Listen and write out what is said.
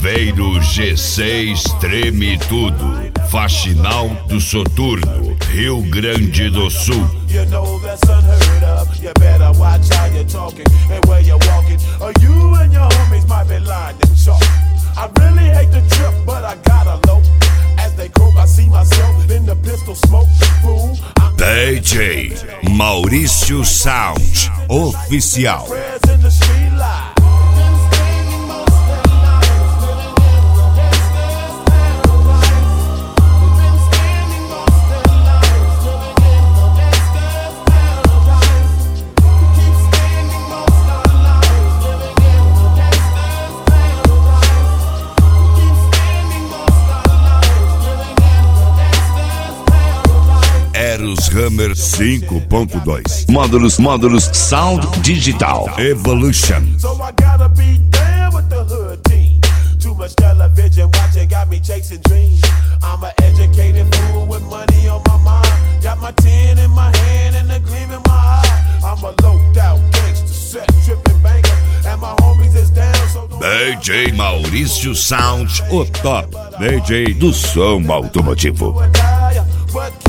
Chaveiro G6 treme tudo. Faxinal do Soturno, Rio Grande do Sul. You know that's unheard of. You better watch how you're talking and where you're walking, or you and your homies might be lying to chalk. I really hate the trip, but I gotta low. As they croak, I see myself in the pistol smoke. Fool, DJ Maurício Sound Oficial. prayers in the street light. Eros Hammer 5.2. Módulos Sound Digital. Evolution. So I gotta be down with the hood team. Too much television watching got me chasing dreams. I'm an educated fool with money on my mind. Got my 10 in my hand and a gleam in my eye. I'm a loped out gangster, set tripping banker, and my homies is down, so don't DJ Maurício Sound, o top DJ do som automotivo. die, but